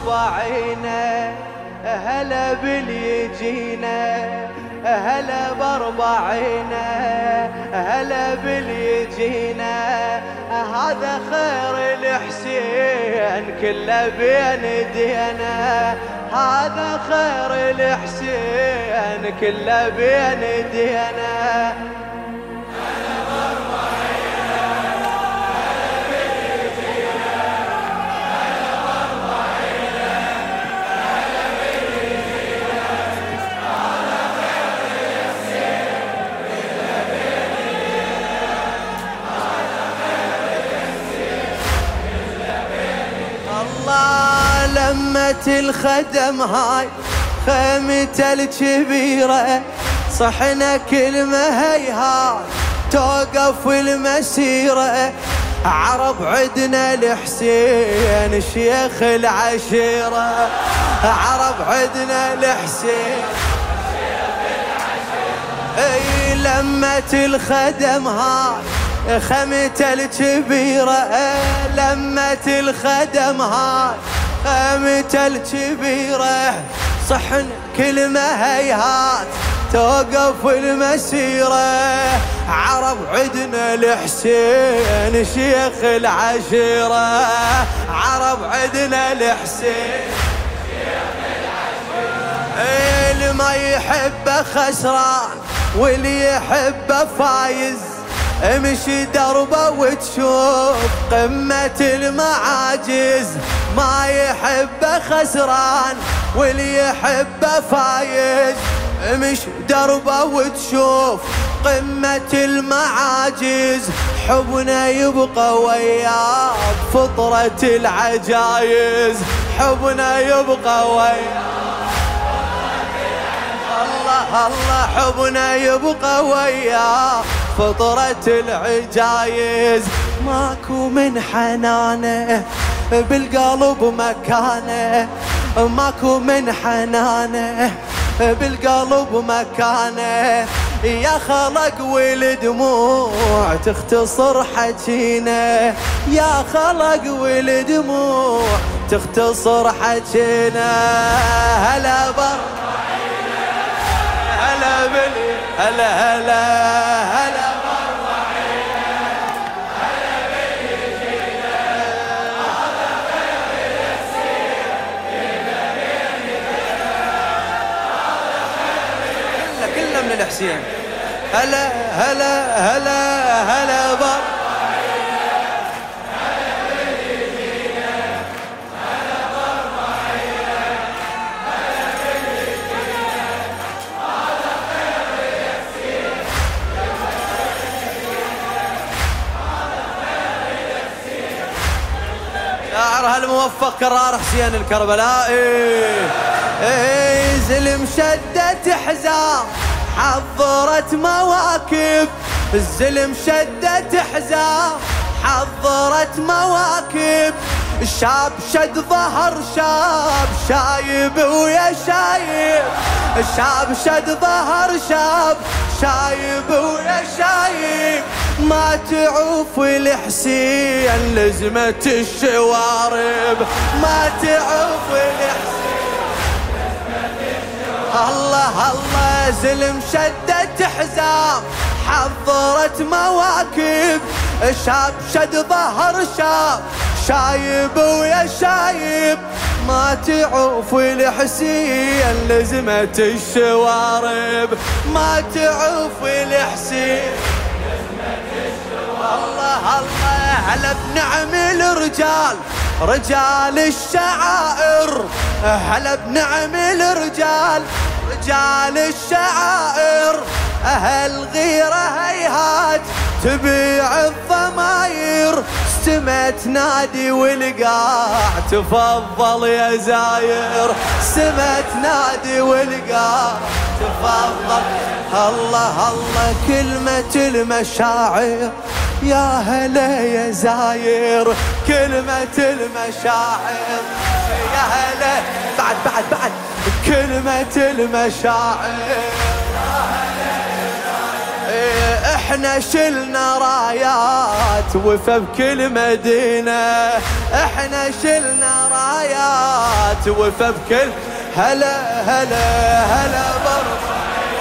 باربعينه هلا باليجينا هلا باربعينه هلا باليجينا هذا خير الحسين كله بين ايدينا هذا خير الحسين كله بين ايدينا لمة الخدم هاي خيمته الكبيرة صحنا كلمة هيهات توقف المسيرة عرب عدنا الحسين شيخ العشيرة عرب عدنا الحسين شيخ العشيرة اي لمة الخدم هاي خيمته الكبيرة لمة الخدم هاي خيمته الكبيرة صحن كلمة هيهات توقف المسيرة عرب عدنا الحسين شيخ العشيرة عرب عدنا الحسين شيخ العشيرة اللي ما يحبه خسران واللي يحبه فايز امشي دربه وتشوف قمة المعاجز ما يحبه خسران واللي يحبه فايز امشي دربه وتشوف قمة المعاجز حبنا يبقى وياك فطرة العجايز حبنا يبقى وياك الله الله حبنا يبقى وياك فطرة العجايز ماكو من حنانه بالقلب مكانه ماكو من حنانه بالقلب مكانه يا خلق والدموع تختصر حكينا يا خلق والدموع تختصر حكينا هلا باربعينه هلا بلي هلا هلا هلا باربعينه هلا باليجينا هذا خير الحسين كله بين ايدينا هذا خير كله من الحسين هلا هلا هلا هلا باربعينه شاعر هالموفق كرار حسين الكربلائي زلم شدت حزام حضرت مواكب الزلم شدت حزام حضرت مواكب الشاب شد ظهر شاب شايب ويا شايب الشاب شد ظهر شاب شايب ويا شايب ما تعوف الحسين لزمة الشوارب ما تعوف الحسين لزمة الشوارب الله الله زلم شدت حزام حضرت مواكب شاب شد ظهر شاب شايب ويا شايب ما تعوف الحسين لزمة الشوارب ما تعوف الحسين الله الله هلا بنعم الرجال رجال الشعائر هلا بنعم الرجال رجال الشعائر أهل غيره هيهات تبيع الضماير سما تنادي والقاع تفضل يا زاير سما تنادي والقاع تفضل الله الله كلمة المشاعر يا هلا يا زاير كلمة المشاعر يا هلا بعد كلمة المشاعر يا هلا يا زاير احنا شلنا رايات وفى بكل مدينة، احنا شلنا رايات وفى بكل هلا هلا هلا برا.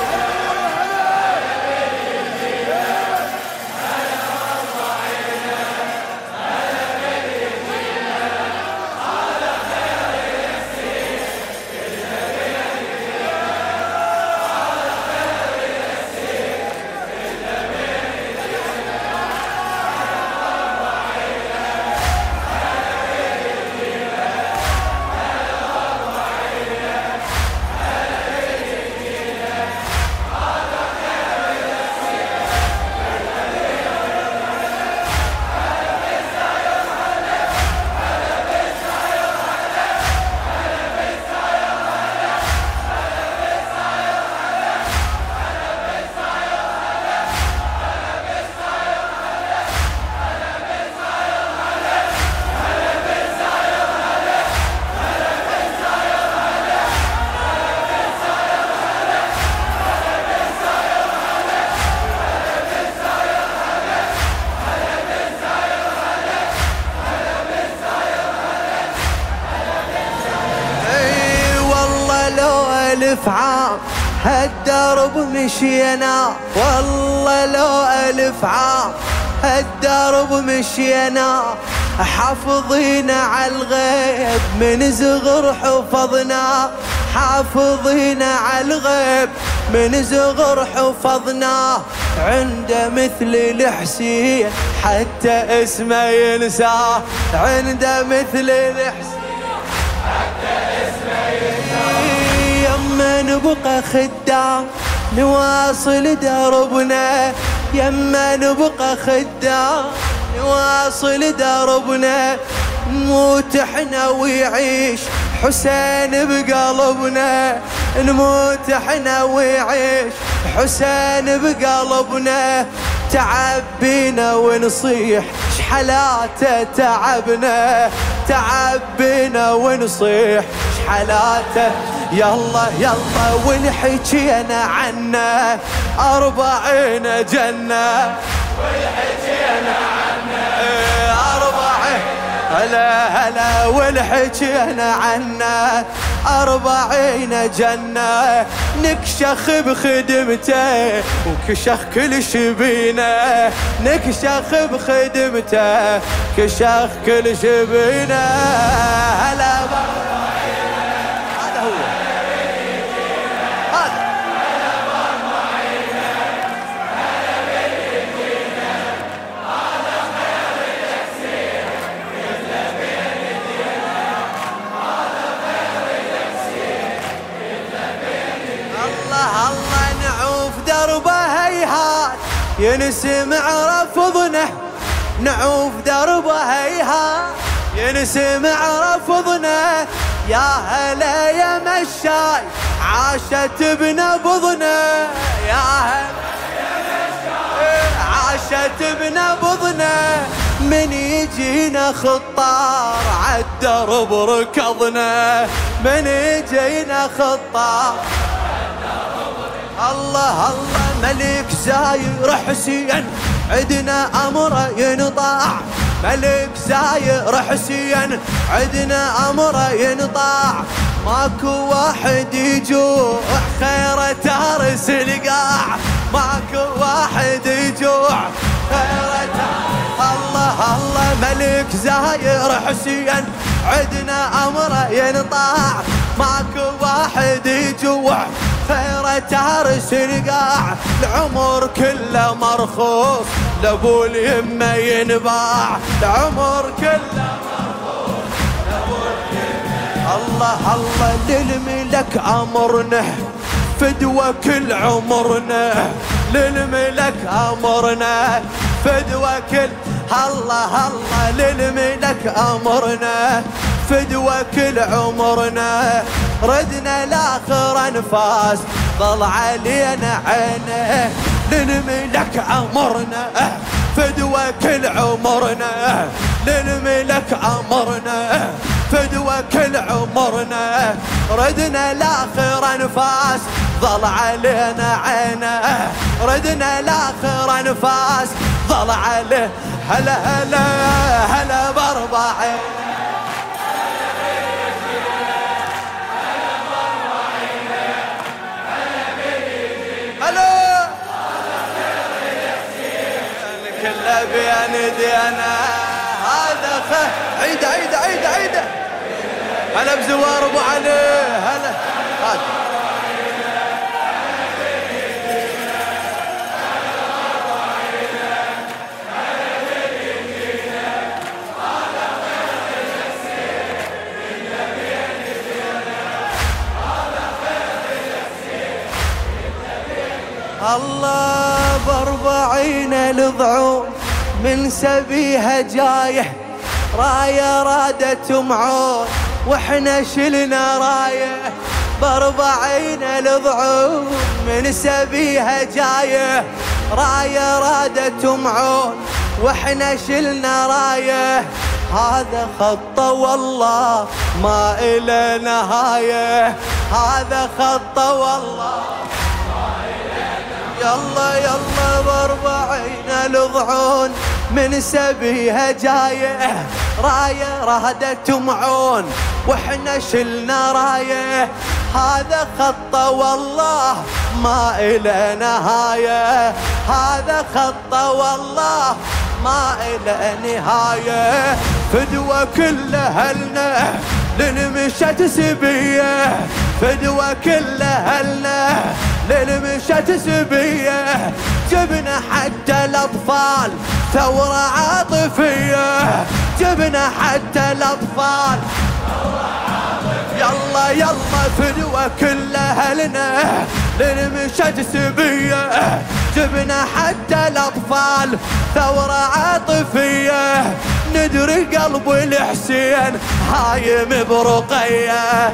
ألف عام هالدرب مشينا، والله لو ألف عام هالدرب مشينا، حافظين على الغيب من زغر حفظنا، حافظين على الغيب من زغر حفظنا. عنده مثل الحسين حتى اسمه ينسى، عنده مثل الحسين حتى اسمه ينسى. يما نبقى خدام نواصل دربنا، يما نبقى خدام نواصل دربنا، نموت احنا ويعيش حسين بقلبنا، نموت احنا ويعيش حسين بقلبنا. تعبينا ونصيح شحلاته تعبنا، تعبينا ونصيح شحلاته. يلا يلا ونحكينا عنه 40 جنة، ونحكينا عنه 40 هلا هلا، ونحكينا عنه 40 جنة. نكشخ بخدمته وكشخ كل شبينه، نكشخ بخدمته كشخ كل شبينه. هلا هذا هو ينسمع رفضنا، نعوف دربه هيها ينسمع رفضنا. يا هلا يا مشاي عاشت بنبضنا، يا هلا يا مشاي عاشت بنبضنا. من يجينا خطار عالدرب ركضنا، من يجينا خطار الله الله. ملك زاير حسين عدنا أمره ينطاع، ملك زاير حسين عدنا أمره ينطاع. ماكو واحد يجوع خير تارس القاع، ماكو واحد يجوع خير تارس. الله الله ملك زاير حسين عدنا أمره ينطاع، ماكو واحد يجوع خير تارس القاع. العمر كله مرخوص لابو اليمه ينباع، العمر كله مرخوص لابو اليمه. الله الله للملك امرنا فدوى كل عمرنا، للملك امرنا فدوى كل. الله الله للملك امرنا فدوى كل عمرنا. ردنا لاخر انفاس ضل علينا عينه، للملك امرنا فدوى كل عمرنا، للملك امرنا فدوى كل عمرنا. ردنا لاخر انفاس ظل علينا عينه، ردنا لاخر انفاس ظل عليه. هلا هلا هلا باربع عين، هلا كله بين دينا هذا عيده عيده عيده عيده. هلا بزوار ابو علي، هلا هذا الله باربعين الضعون من سبيها جايح، راية رادت معون واحنا شلنا راية. باربعين الضعون من سبيها جايح، راية رادت معون واحنا شلنا راية. هذا خطه والله ما إلى نهاية، هذا خطه والله. يلا يلا باربعين الضعون من سبيها جاية، راية رادت معون واحنا شلنا راية. هذا خطه والله ما إلى نهاية، هذا خطه والله ما إلى نهاية. فدوى كل أهلنا للمشت سبية، فدوى كل أهلنا للمشت سبية. جبنا حتى الأطفال ثورة عاطفية، جبنا حتى الأطفال ثورة عاطفية. يلا يلا فدوى كل أهلنا للمشت سبية، جبنا حتى الأطفال ثورة عاطفية. ندري قلب الحسين هايم برقية،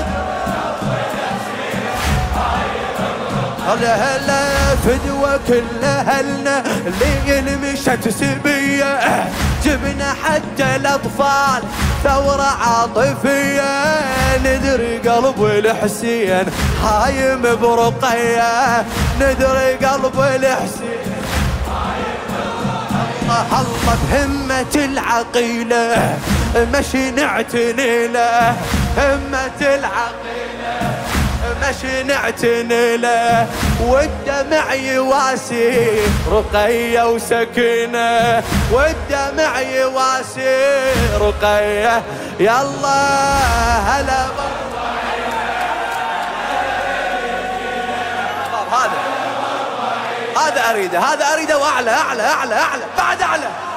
هلا هلا فدوى كل أهلنا اللي مشت سبية، جبنا حتى الأطفال ثورة عاطفية. ندري قلب الحسين هايم برقية، ندري قلب الحسين هايم برقية. الله بهمة العقيلة مشي نعتني له، همة العقيلة مشي نعتني له. والدمع يواسي رقية وسكينة، والدمع يواسي رقية. يلا هلا هذا أريده، هذا أريده وأعلى أعلى أعلى أعلى بعد أعلى.